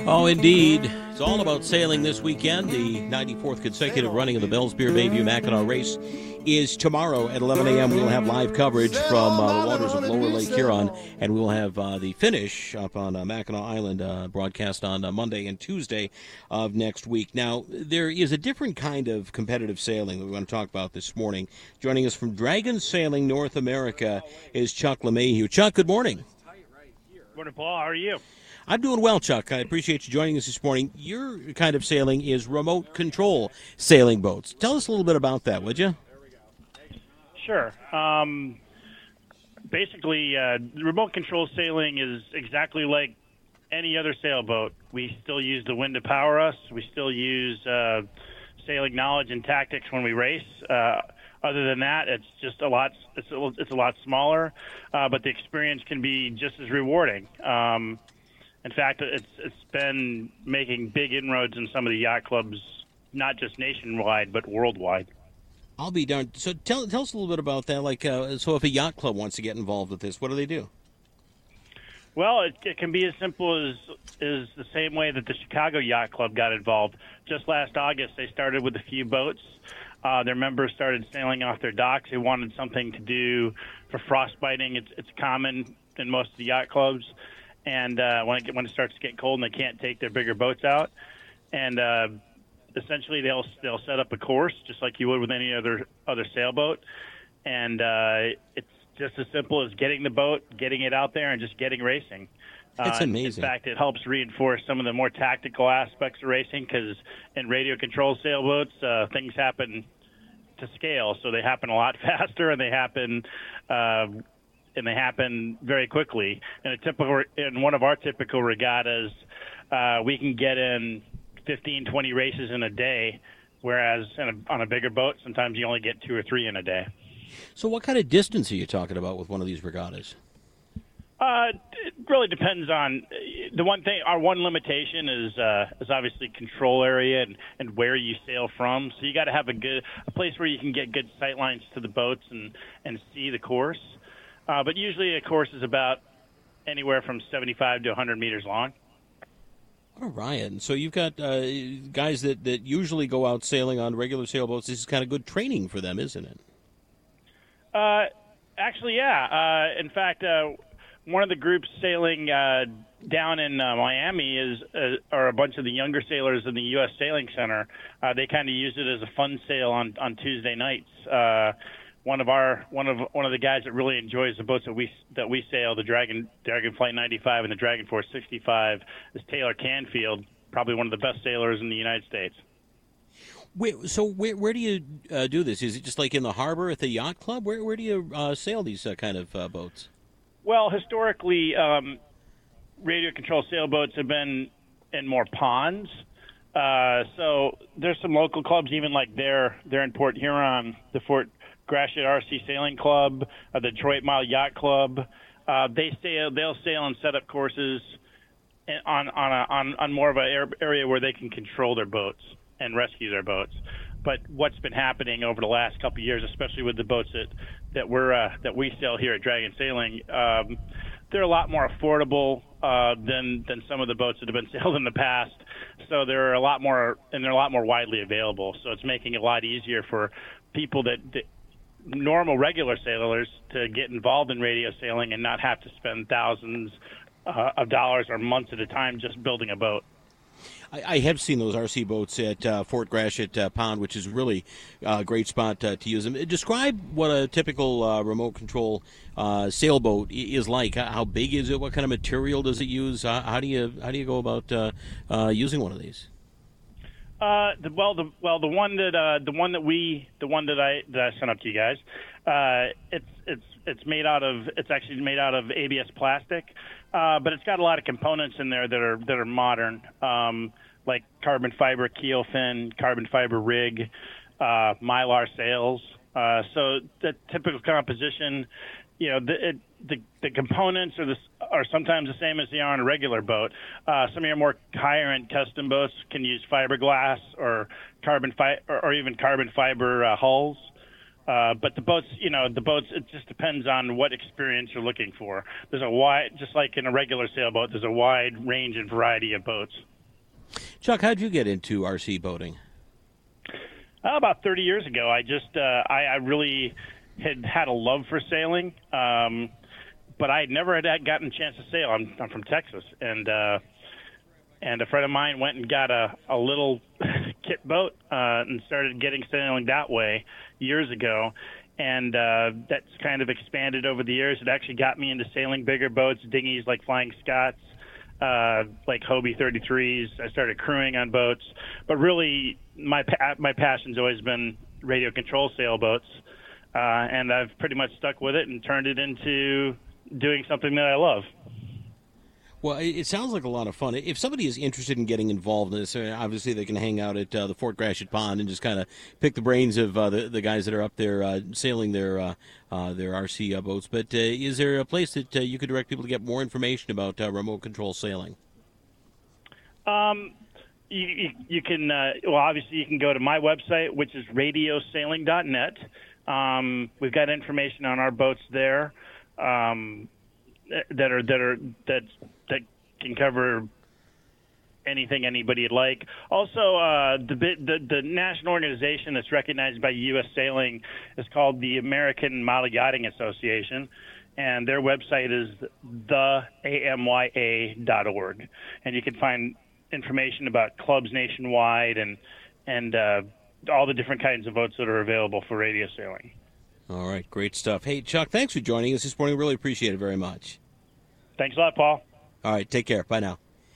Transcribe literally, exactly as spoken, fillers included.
Oh, indeed. It's all about sailing this weekend. The ninety-fourth consecutive running of the Bell's Beer Bayview Mackinac race is tomorrow at eleven a.m. We will have live coverage from uh, the waters of Lower Lake Huron, and we will have uh, the finish up on uh, Mackinac Island uh, broadcast on uh, Monday and Tuesday of next week. Now, there is a different kind of competitive sailing that we want to talk about this morning. Joining us from Dragon Sailing North America is Chuck LeMahieu. Chuck, good morning. Good morning, Paul. How are you? I'm doing well, Chuck. I appreciate you joining us this morning. Your kind of sailing is remote control sailing boats. Tell us a little bit about that, would you? Sure. Um, basically, uh, remote control sailing is exactly like any other sailboat. We still use the wind to power us. We still use uh, sailing knowledge and tactics when we race. Uh, other than that, it's just a lot. It's a, it's a lot smaller, uh, but the experience can be just as rewarding. Um, In fact, it's it's been making big inroads in some of the yacht clubs, not just nationwide, but worldwide. I'll be darned. So tell tell us a little bit about that. Like, uh, so if a yacht club wants to get involved with this, what do they do? Well, it, it can be as simple as is the same way that the Chicago Yacht Club got involved. Just last August, they started with a few boats. Uh, their members started sailing off their docks. They wanted something to do for frostbiting. It's it's common in most of the yacht clubs. And uh, when it when it starts to get cold and they can't take their bigger boats out, and uh, essentially they'll they'll set up a course just like you would with any other other sailboat, and uh, it's just as simple as getting the boat, getting it out there, and just getting racing. That's uh, amazing. In fact, it helps reinforce some of the more tactical aspects of racing because in radio control sailboats, uh, things happen to scale, so they happen a lot faster and they happen. Uh, and they happen very quickly. In a typical, in one of our typical regattas, uh, we can get in fifteen, twenty races in a day, whereas in a, on a bigger boat, sometimes you only get two or three in a day. So what kind of distance are you talking about with one of these regattas? Uh, it really depends on the one thing. Our one limitation is uh, is obviously control area and, and where you sail from. So you got to have a good a place where you can get good sight lines to the boats and, and see the course. Uh, but usually a course is about anywhere from seventy-five to one hundred meters long. What a riot. And so you've got uh, guys that, that usually go out sailing on regular sailboats. This is kind of good training for them, isn't it? Uh, actually, yeah. Uh, in fact, uh, one of the groups sailing uh, down in uh, Miami is uh, are a bunch of the younger sailors in the U S Sailing Center. Uh, they kind of use it as a fun sail on, on Tuesday nights. Uh One of our one of one of the guys that really enjoys the boats that we that we sail, the Dragon Dragonflight ninety-five and the Dragon Force sixty-five, is Taylor Canfield, probably one of the best sailors in the United States. Wait, so where where do you uh, do this? Is it just like in the harbor at the yacht club? Where where do you uh, sail these uh, kind of uh, boats? Well, historically, um, radio control sailboats have been in more ponds. Uh, so there's some local clubs, even like there they're in Port Huron, the Fort Gratiot R C Sailing Club, uh, the Detroit Mile Yacht Club. Uh, they sail, they'll sail and set up courses on on a, on, on more of an area where they can control their boats and rescue their boats. But what's been happening over the last couple of years, especially with the boats that that we're uh, that we sail here at Dragon Sailing, um, they're a lot more affordable uh, than than some of the boats that have been sailed in the past. So they're a lot more and they're a lot more widely available. So it's making it a lot easier for people that, that normal regular sailors to get involved in radio sailing and not have to spend thousands uh, of dollars or months at a time just building a boat. I, I have seen those R C boats at uh, Fort Gratiot uh, Pond, which is really a great spot uh, to use them. Describe what a typical uh, remote control uh, sailboat is like. How big is it? What kind of material does it use? Uh, how do you how do you go about uh, uh, using one of these? Uh, the, well, the well, the one that uh, the one that we the one that I that I sent up to you guys, uh, it's it's it's made out of it's actually made out of A B S plastic, uh, but it's got a lot of components in there that are that are modern, um, like carbon fiber keel fin, carbon fiber rig, uh, mylar sails. Uh, so the typical composition, you know, the it, the the components are the are sometimes the same as they are on a regular boat. Uh, some of your more higher end custom boats can use fiberglass or carbon fi- or, or even carbon fiber uh, hulls. Uh, but the boats, you know, the boats, it just depends on what experience you're looking for. There's a wide, just like in a regular sailboat, there's a wide range and variety of boats. Chuck, how'd you get into R C boating? Uh, about thirty years ago, I just uh, I, I really had had a love for sailing, um, but I had never had gotten a chance to sail. I'm I'm from Texas, and uh, and a friend of mine went and got a a little kit boat uh, and started getting sailing that way years ago. And uh, that's kind of expanded over the years. It actually got me into sailing bigger boats, dinghies like Flying Scots, uh, like Hobie thirty-threes. I started crewing on boats, but really my pa- my passion's always been radio control sailboats, uh, and I've pretty much stuck with it and turned it into doing something that I love. Well, it sounds like a lot of fun. If somebody is interested in getting involved in this, obviously they can hang out at uh, the Fort Gratiot Pond and just kind of pick the brains of uh, the, the guys that are up there uh, sailing their uh, uh, their R C uh, boats. But uh, is there a place that uh, you could direct people to get more information about uh, remote control sailing? Um, you, you, you can, uh, well, obviously you can go to my website, which is radio sailing dot net. Um, we've got information on our boats there. Um, that are that are that that can cover anything anybody'd like. Also, uh, the, the the national organization that's recognized by U S Sailing is called the American Model Yachting Association, and their website is the A M Y A dot org, and you can find information about clubs nationwide and and uh, all the different kinds of boats that are available for radio sailing. All right, great stuff. Hey, Chuck, thanks for joining us this morning. Really appreciate it very much. Thanks a lot, Paul. All right, take care. Bye now.